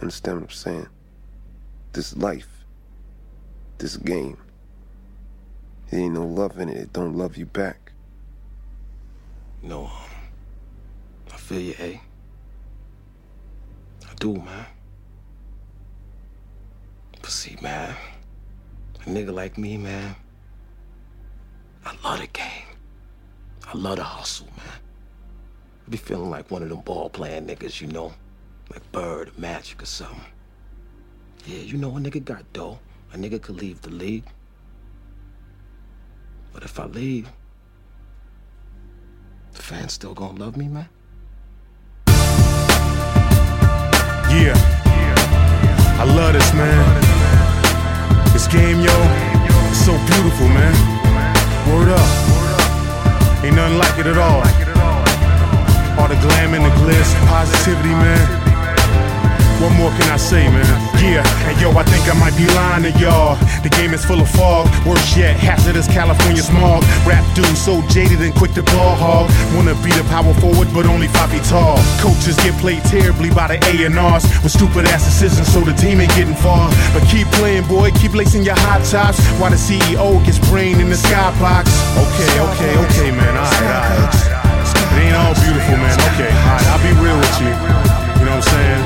Understand what I'm saying? This life, this game, there ain't no love in it. It don't love you back. No, I feel you, A. I do, man. But see, man, a nigga like me, man, I love the game. I love the hustle, man. I be feeling like one of them ball-playing niggas, you know? Like Bird or Magic or something. Yeah, you know, a nigga got dough. A nigga could leave the league. But if I leave, the fans still gonna love me, man? Yeah, I love this, man. This game, yo, it's so beautiful, man. Word up. Ain't nothing like it at all. All the glam and the glitz, positivity, man. What more can I say, man? Yeah, and yo, I think I might be lying to y'all. The game is full of fog. Worse yet, hazardous California smog. Rap dudes so jaded and quick to ball hog. Wanna be the power forward, but only 5 feet tall. Coaches get played terribly by the A&Rs with stupid ass decisions, so the team ain't getting far. But keep playing, boy, keep lacing your hot tops while the CEO gets brain in the skybox. Okay, man, alright. It ain't all beautiful, man. Okay, alright, I'll be real with you. You know what I'm saying?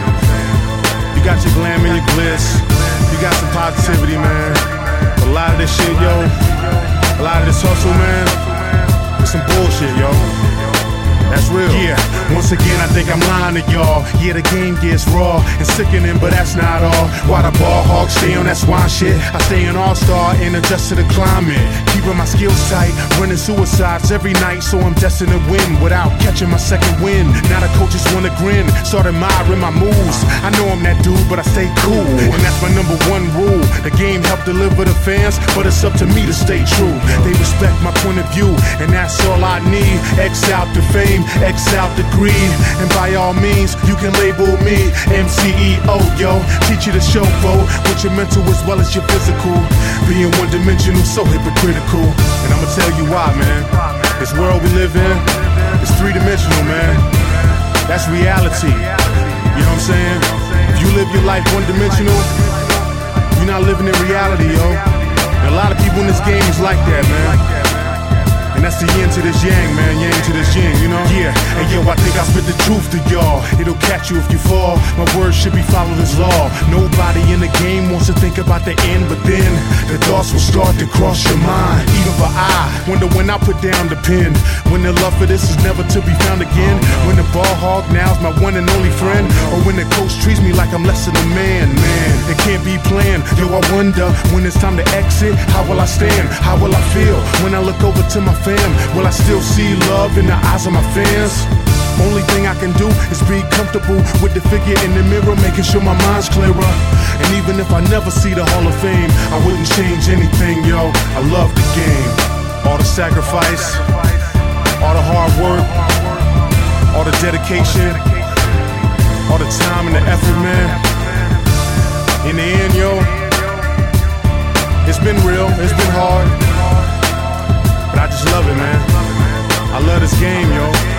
You got your glam and your glitz. You got some positivity, man. But a lot of this shit, yo, a lot of this hustle, man, it's some bullshit, yo. That's real. Yeah, once again, I think I'm lying to y'all. Yeah, the game gets raw and sickening, but that's not all. Why the ball hogs stay on that swine shit? I stay an all-star and adjust to the climate. Keeping my skills tight, running suicides every night, so I'm destined to win without catching my second win. Now the coaches wanna grin, start admiring my moves. I know I'm that dude, but I stay cool, and that's my #1 rule. The game helped deliver the fans, but it's up to me to stay true. They respect my point of view, and that's all I need. X out the fame, X out the greed, and by all means, you can label me MCEO, yo. Teach you the show, bro, with your mental as well as your physical. Being one-dimensional, so hypocritical. And I'ma tell you why, man. This world we live in is 3-dimensional, man. That's reality. You know what I'm saying? If you live your life one-dimensional, you're not living in reality, yo. And a lot of people in this game is like that, man. And that's the yin to this yang, man, yang to this yin, you know? Yeah, and yo, I think I spit the truth to y'all. It'll catch you if you fall. My words should be followed as law. Nobody in the game wants to think about the end, but then the thoughts will start to cross your mind. Even for I wonder when I put down the pen, when the love for this is never to be found again. When the ball hog now's my one and only friend, or when the coach treats me like I'm less than a man. Man, it can't be planned. Yo, I wonder when it's time to exit, how will I stand? How will I feel when I look over to my family? Will I still see love in the eyes of my fans? Only thing I can do is be comfortable with the figure in the mirror, making sure my mind's clearer. And even if I never see the Hall of Fame, I wouldn't change anything, yo. I love the game. All the sacrifice, all the hard work, all the dedication, all the time and the effort, man. In the end, yo, it's been real, it's been hard. But I just love it, man. I love this game, yo.